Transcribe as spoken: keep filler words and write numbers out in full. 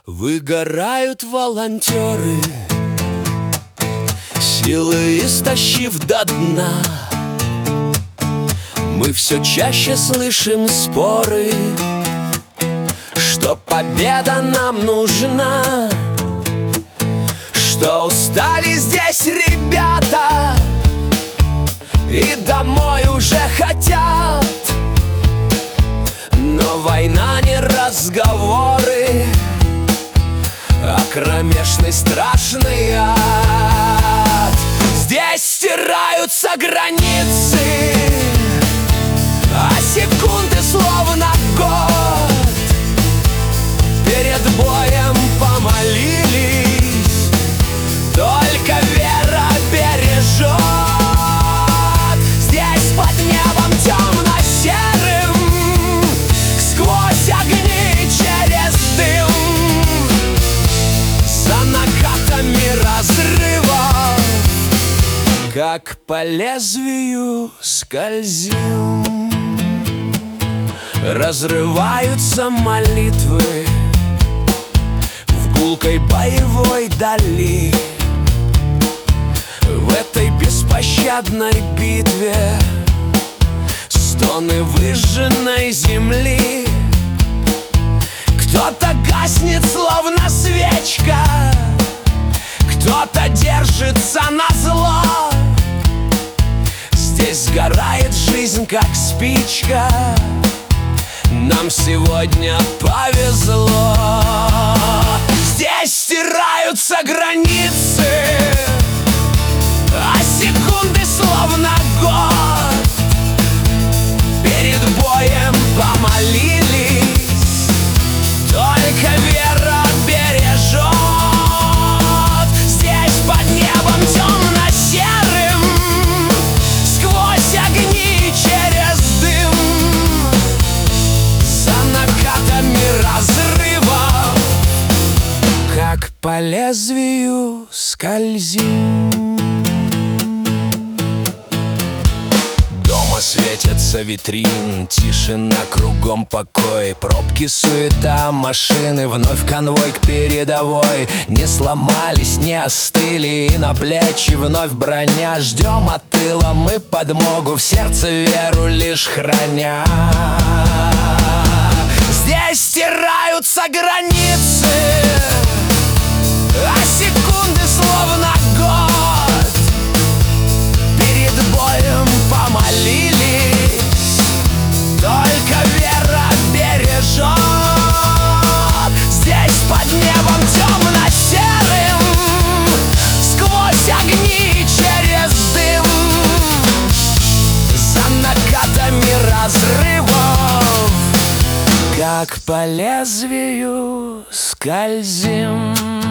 Выгорают волонтеры, силы истощив до дна. Мы все чаще слышим споры, что победа нам нужна, что устали здесь ребята и домой уже хотят. Но война не разговоры, а кромешный страшный ад. Здесь стираются границы, а секунды словно год. Перед боем помолились, только вера бережет. Здесь под небом темно-серым, сквозь огни через дым, за накатами разрывов, как по лезвию скользим. Разрываются молитвы в гулкой боевой дали. В этой беспощадной битве стоны выжженной земли. Кто-то гаснет, словно свечка, кто-то держится назло. Здесь сгорает жизнь, как спичка. Нам сегодня повезло. Здесь стираются границы, а секунды словно год. Перед боем помолились, только вера бережет. Здесь под небом темно-серым, сквозь огни через дым, за накатами разрывов, как по лезвию скользим. Дома светятся витрин, тишина, кругом покой. Пробки, суета, машины, вновь конвой к передовой. Не сломались, не остыли, и на плечи вновь броня. Ждем от тыла мы подмогу, в сердце веру лишь храня. Здесь стираются границы, а секунды словно год. Перед боем помолились, только вера бережет. Здесь под небом темно-серым, сквозь огни через дым, за накатами разрывов, как по лезвию скользим.